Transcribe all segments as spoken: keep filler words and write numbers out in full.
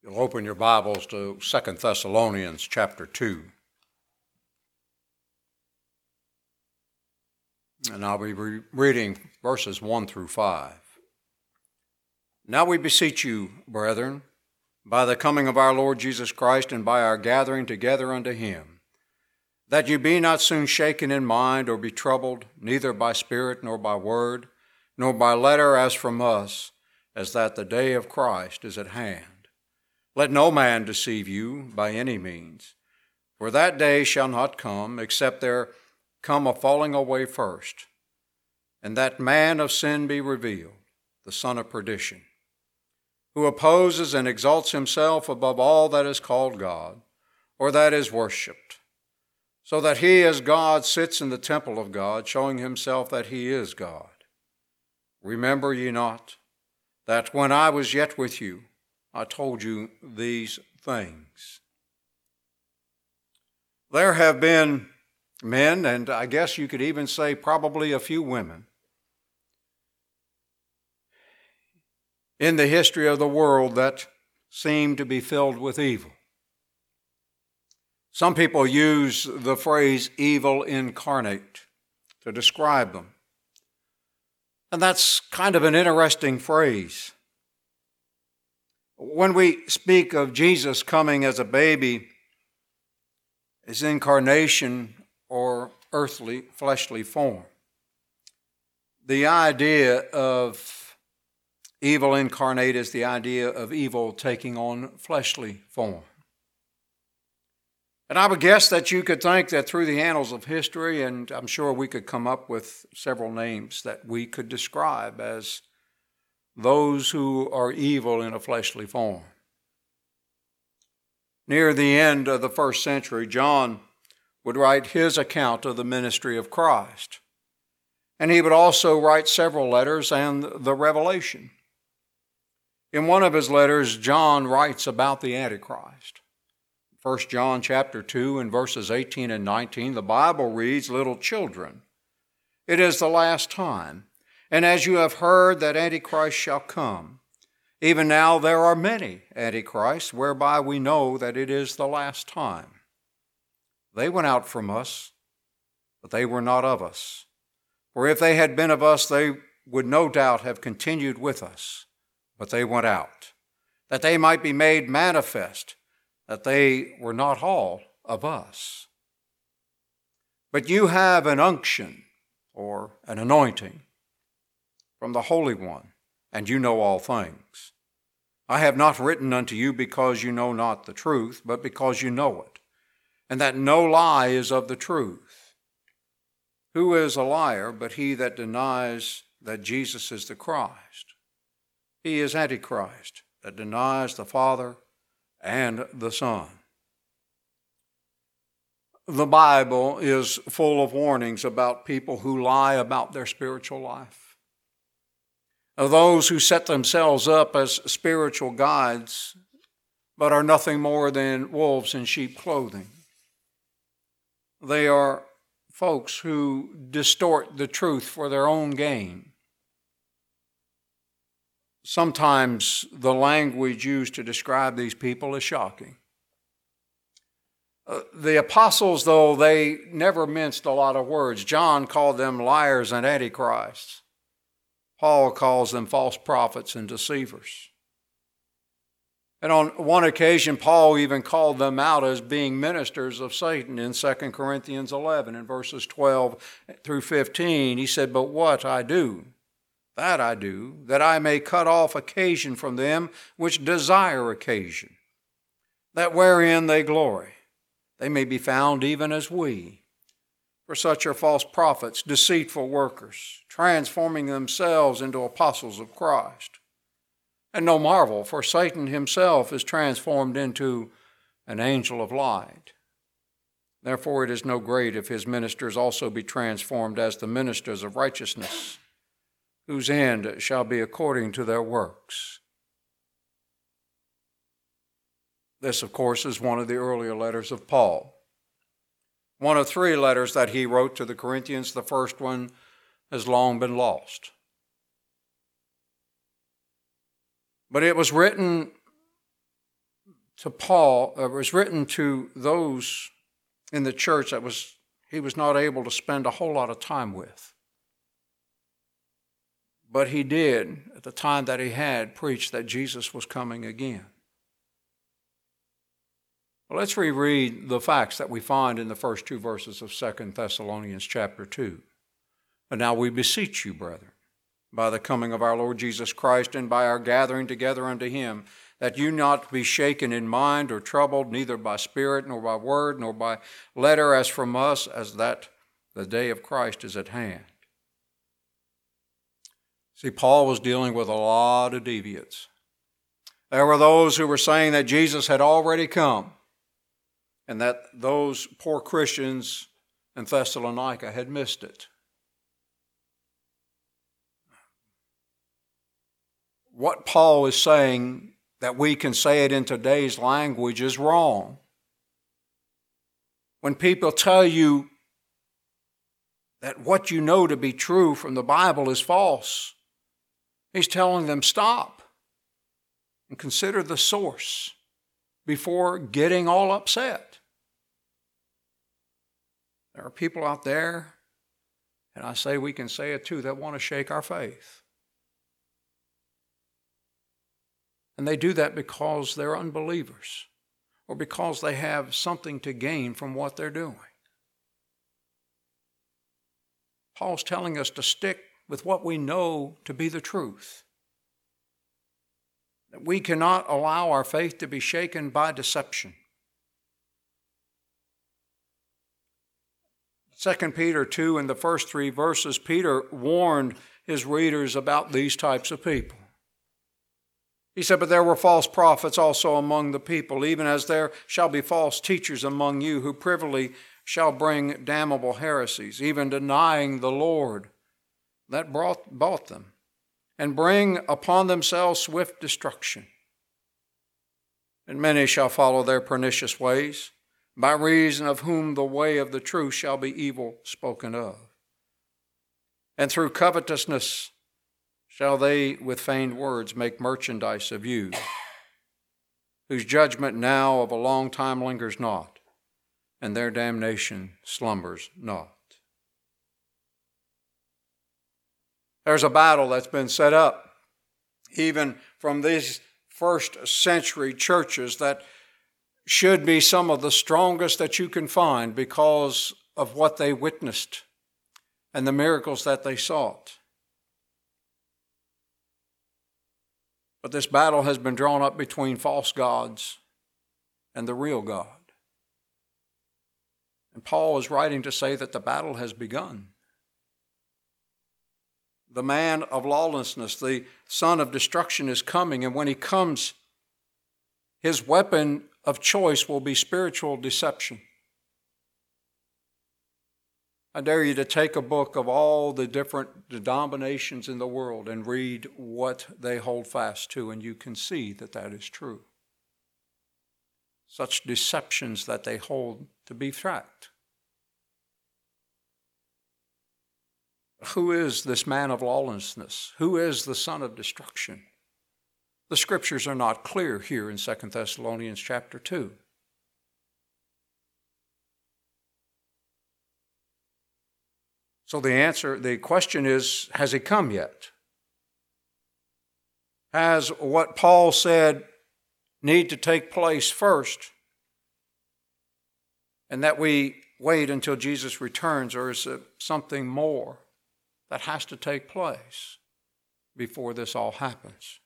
You'll open your Bibles to Second Thessalonians chapter two. And I'll be re- reading verses one through five. Now we beseech you, brethren, by the coming of our Lord Jesus Christ and by our gathering together unto him, that you be not soon shaken in mind or be troubled, neither by spirit nor by word, nor by letter as from us, as that the day of Christ is at hand. Let no man deceive you by any means, for that day shall not come, except there come a falling away first, and that man of sin be revealed, the son of perdition, who opposes and exalts himself above all that is called God, or that is worshipped, so that he as God sits in the temple of God, showing himself that he is God. Remember ye not that when I was yet with you, I told you these things. There have been men, and I guess you could even say probably a few women, in the history of the world that seem to be filled with evil. Some people use the phrase evil incarnate to describe them. And that's kind of an interesting phrase. When we speak of Jesus coming as a baby, his incarnation or earthly, fleshly form, the idea of evil incarnate is the idea of evil taking on fleshly form. And I would guess that you could think that through the annals of history, and I'm sure we could come up with several names that we could describe as those who are evil in a fleshly form. Near the end of the first century, John would write his account of the ministry of Christ. And he would also write several letters and the Revelation. In one of his letters, John writes about the Antichrist. First John chapter two and verses eighteen and nineteen, the Bible reads, "Little children, it is the last time. And as you have heard that Antichrist shall come, even now there are many Antichrists, whereby we know that it is the last time. They went out from us, but they were not of us. For if they had been of us, they would no doubt have continued with us. But they went out, that they might be made manifest, that they were not all of us. But you have an unction, or an anointing, from the Holy One, and you know all things. I have not written unto you because you know not the truth, but because you know it, and that no lie is of the truth. Who is a liar but he that denies that Jesus is the Christ? He is Antichrist, that denies the Father and the Son." The Bible is full of warnings about people who lie about their spiritual life, of those who set themselves up as spiritual guides, but are nothing more than wolves in sheep clothing. They are folks who distort the truth for their own gain. Sometimes the language used to describe these people is shocking. Uh, the apostles, though, they never minced a lot of words. John called them liars and antichrists. Paul calls them false prophets and deceivers. And on one occasion, Paul even called them out as being ministers of Satan in Second Corinthians eleven, in verses twelve through fifteen. He said, "But what I do, that I do, that I may cut off occasion from them which desire occasion, that wherein they glory, they may be found even as we. For such are false prophets, deceitful workers, transforming themselves into apostles of Christ. And no marvel, for Satan himself is transformed into an angel of light. Therefore it is no great if his ministers also be transformed as the ministers of righteousness, whose end shall be according to their works." This, of course, is one of the earlier letters of Paul. One of three letters that he wrote to the Corinthians. The first one has long been lost. But it was written to Paul, it was written to those in the church that was he was not able to spend a whole lot of time with. But he did, at the time that he had, preach that Jesus was coming again. Well, let's reread the facts that we find in the first two verses of Second Thessalonians chapter two. And now we beseech you, brethren, by the coming of our Lord Jesus Christ and by our gathering together unto him, that you not be shaken in mind or troubled, neither by spirit, nor by word, nor by letter as from us, as that the day of Christ is at hand. See, Paul was dealing with a lot of deviants. There were those who were saying that Jesus had already come, and that those poor Christians in Thessalonica had missed it. What Paul is saying, that we can say it in today's language, is wrong. When people tell you that what you know to be true from the Bible is false, he's telling them stop and consider the source before getting all upset. There are people out there, and I say we can say it too, that want to shake our faith. And they do that because they're unbelievers or because they have something to gain from what they're doing. Paul's telling us to stick with what we know to be the truth. That we cannot allow our faith to be shaken by deception. Second Peter two, in the first three verses, Peter warned his readers about these types of people. He said, but there were false prophets also among the people, even as there shall be false teachers among you, who privily shall bring damnable heresies, even denying the Lord that brought, bought them, and bring upon themselves swift destruction. And many shall follow their pernicious ways, by reason of whom the way of the truth shall be evil spoken of. And through covetousness shall they with feigned words make merchandise of you, whose judgment now of a long time lingers not, and their damnation slumbers not. There's a battle that's been set up, even from these first century churches, that should be some of the strongest that you can find because of what they witnessed and the miracles that they sought. But this battle has been drawn up between false gods and the real God. And Paul is writing to say that the battle has begun. The man of lawlessness, the son of destruction, is coming, and when he comes, his weapon of choice will be spiritual deception. I dare you to take a book of all the different denominations in the world and read what they hold fast to, and you can see that that is true. Such deceptions that they hold to be fact. Who is this man of lawlessness? Who is the son of destruction? The scriptures are not clear here in Second Thessalonians chapter two. So the answer, the question is, has he come yet? Has what Paul said need to take place first, and that we wait until Jesus returns, or is it something more that has to take place before this all happens?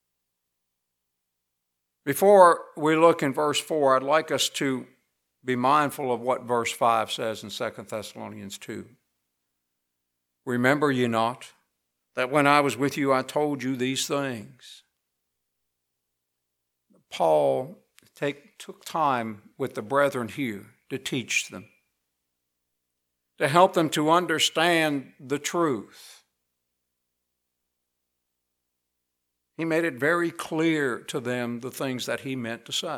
Before we look in verse four, I'd like us to be mindful of what verse five says in Second Thessalonians two. Remember ye not that when I was with you I told you these things? Paul take, took time with the brethren here to teach them, to help them to understand the truth. He made it very clear to them the things that he meant to say.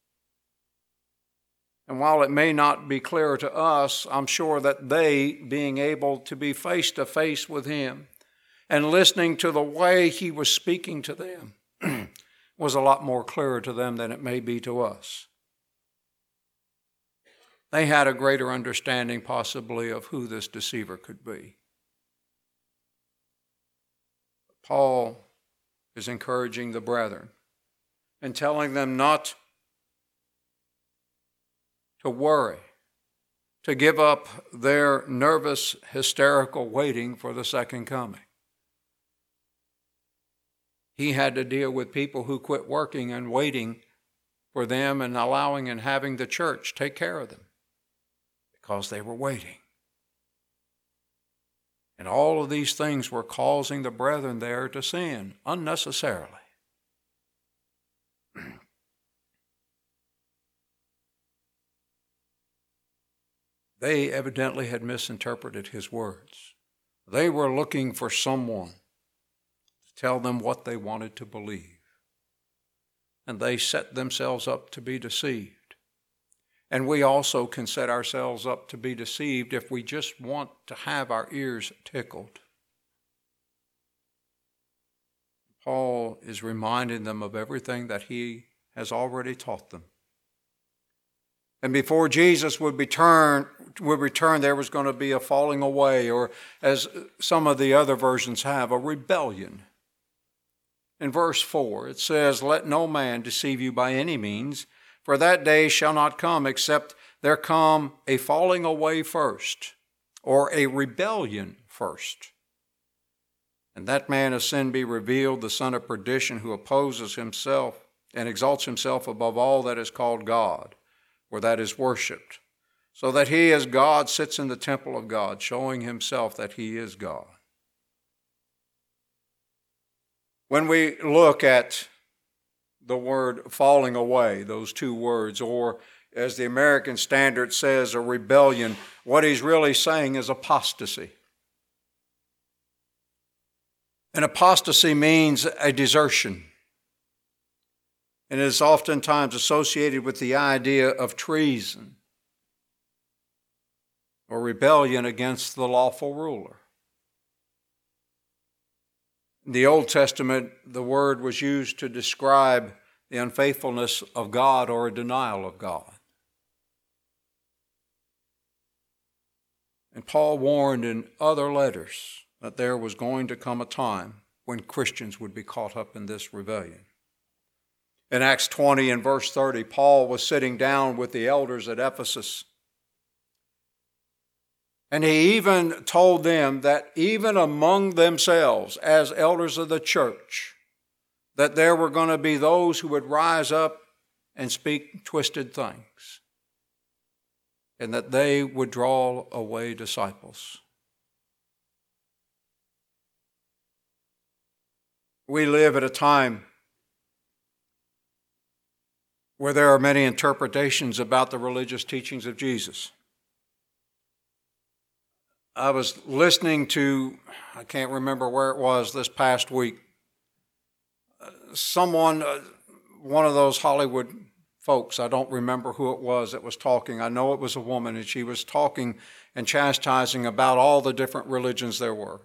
And while it may not be clear to us, I'm sure that they, being able to be face to face with him and listening to the way he was speaking to them, was a lot more clearer to them than it may be to us. They had a greater understanding possibly of who this deceiver could be. Paul is encouraging the brethren and telling them not to worry, to give up their nervous, hysterical waiting for the second coming. He had to deal with people who quit working and waiting for them and allowing and having the church take care of them because they were waiting. And all of these things were causing the brethren there to sin unnecessarily. They evidently had misinterpreted his words. They were looking for someone to tell them what they wanted to believe. And they set themselves up to be deceived. And we also can set ourselves up to be deceived if we just want to have our ears tickled. Paul is reminding them of everything that he has already taught them. And before Jesus would return, would return, there was going to be a falling away, or as some of the other versions have, a rebellion. In verse four, it says, "Let no man deceive you by any means, for that day shall not come except there come a falling away first, or a rebellion first. And that man of sin be revealed, the son of perdition, who opposes himself and exalts himself above all that is called God, or that is worshipped, so that he as God sits in the temple of God, showing himself that he is God." When we look at the word falling away, those two words, or as the American Standard says, a rebellion, what he's really saying is apostasy. And apostasy means a desertion. And it is oftentimes associated with the idea of treason or rebellion against the lawful ruler. In the Old Testament, the word was used to describe the unfaithfulness of God or a denial of God. And Paul warned in other letters that there was going to come a time when Christians would be caught up in this rebellion. In Acts twenty and verse thirty, Paul was sitting down with the elders at Ephesus. And he even told them that even among themselves, as elders of the church, that there were going to be those who would rise up and speak twisted things, and that they would draw away disciples. We live at a time where there are many interpretations about the religious teachings of Jesus. I was listening to, I can't remember where it was this past week, someone, one of those Hollywood folks, I don't remember who it was that was talking. I know it was a woman, and she was talking and chastising about all the different religions there were.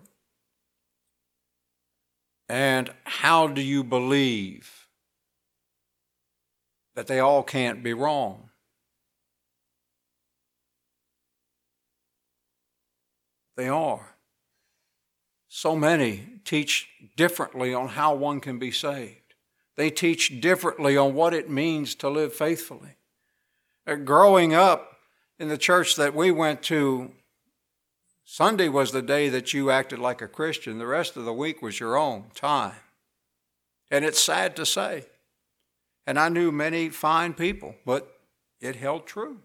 And how do you believe that they all can't be wrong? They are. So many teach differently on how one can be saved. They teach differently on what it means to live faithfully. Growing up in the church that we went to, Sunday was the day that you acted like a Christian. The rest of the week was your own time. And it's sad to say. And I knew many fine people, but it held true.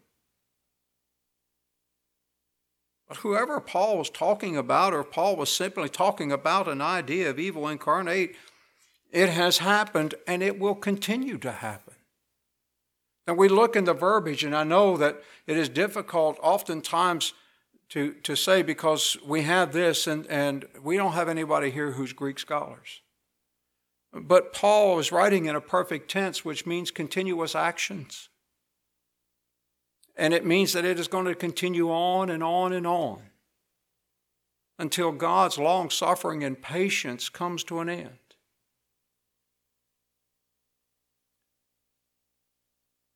But whoever Paul was talking about, or Paul was simply talking about an idea of evil incarnate, it has happened and it will continue to happen. And we look in the verbiage, and I know that it is difficult oftentimes to, to say because we have this and, and we don't have anybody here who's Greek scholars. But Paul is writing in a perfect tense, which means continuous actions. And it means that it is going to continue on and on and on until God's long-suffering and patience comes to an end.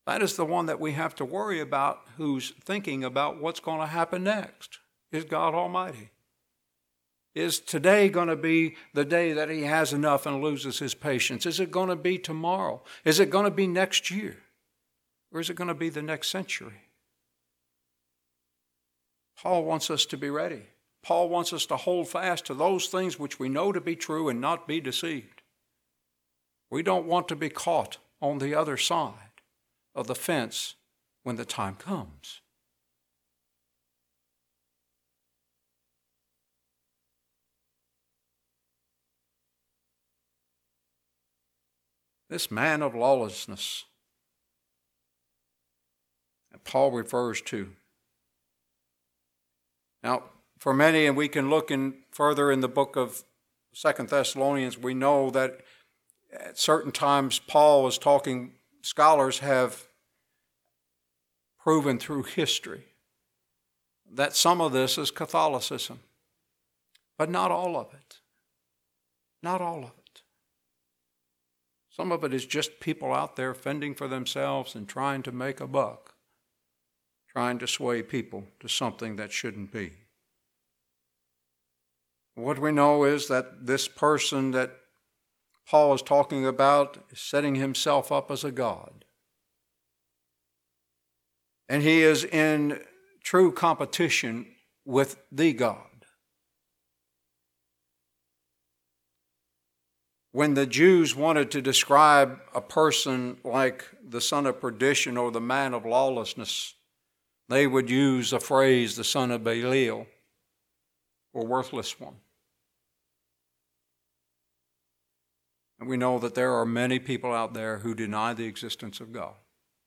That is the one that we have to worry about, who's thinking about what's going to happen next, is God Almighty. Is today going to be the day that he has enough and loses his patience? Is it going to be tomorrow? Is it going to be next year? Or is it going to be the next century? Paul wants us to be ready. Paul wants us to hold fast to those things which we know to be true and not be deceived. We don't want to be caught on the other side of the fence when the time comes. This man of lawlessness that Paul refers to. Now, for many, and we can look in further in the book of Second Thessalonians, we know that at certain times Paul was talking, scholars have proven through history that some of this is Catholicism, but not all of it. Not all of it. Some of it is just people out there fending for themselves and trying to make a buck, trying to sway people to something that shouldn't be. What we know is that this person that Paul is talking about is setting himself up as a god. And he is in true competition with the God. When the Jews wanted to describe a person like the son of perdition or the man of lawlessness, they would use a phrase, the son of Belial, or worthless one. And we know that there are many people out there who deny the existence of God.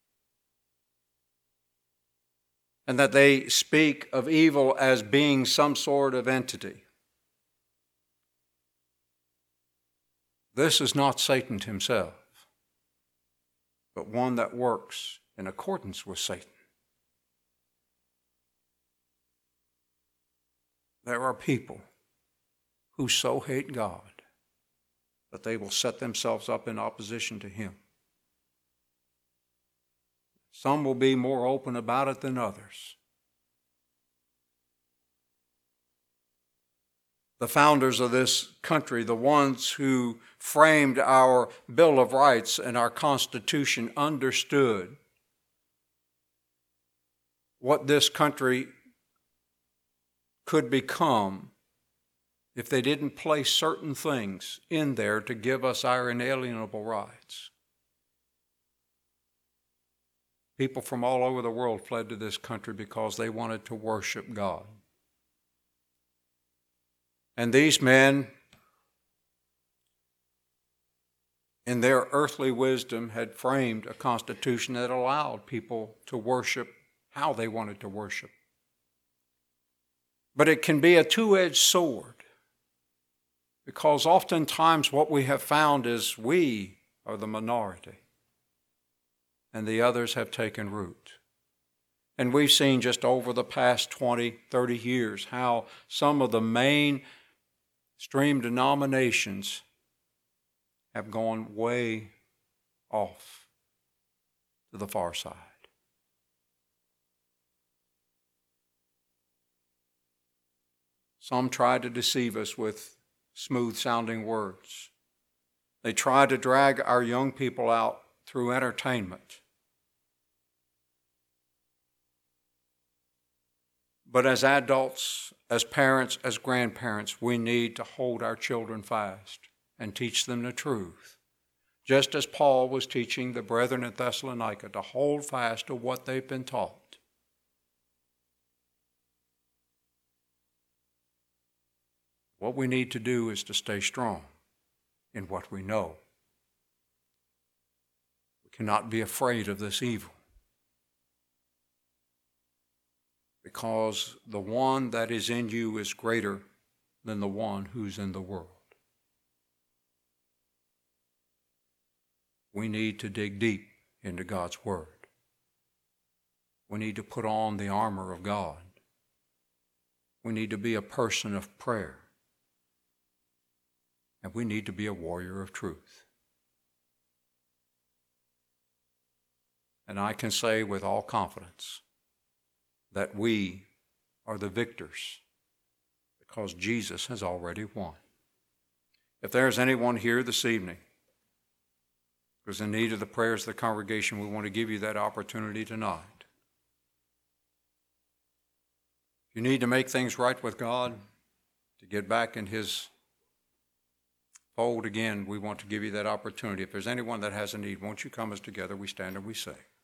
And that they speak of evil as being some sort of entity. This is not Satan himself, but one that works in accordance with Satan. There are people who so hate God that they will set themselves up in opposition to him. Some will be more open about it than others. The founders of this country, the ones who framed our Bill of Rights and our Constitution, understood what this country could become if they didn't place certain things in there to give us our inalienable rights. People from all over the world fled to this country because they wanted to worship God. And these men, in their earthly wisdom, had framed a constitution that allowed people to worship how they wanted to worship. But it can be a two-edged sword, because oftentimes what we have found is we are the minority, and the others have taken root. And we've seen just over the past twenty, thirty years how some of the main stream denominations have gone way off to the far side. Some try to deceive us with smooth-sounding words. They try to drag our young people out through entertainment. But as adults, as parents, as grandparents, we need to hold our children fast and teach them the truth, just as Paul was teaching the brethren at Thessalonica to hold fast to what they've been taught. What we need to do is to stay strong in what we know. We cannot be afraid of this evil, because the one that is in you is greater than the one who's in the world. We need to dig deep into God's Word. We need to put on the armor of God. We need to be a person of prayer. And we need to be a warrior of truth. And I can say with all confidence that we are the victors because Jesus has already won. If there's anyone here this evening who's in need of the prayers of the congregation, we want to give you that opportunity tonight. If you need to make things right with God, to get back in His fold again, we want to give you that opportunity. If there's anyone that has a need, won't you come as together we stand and we say.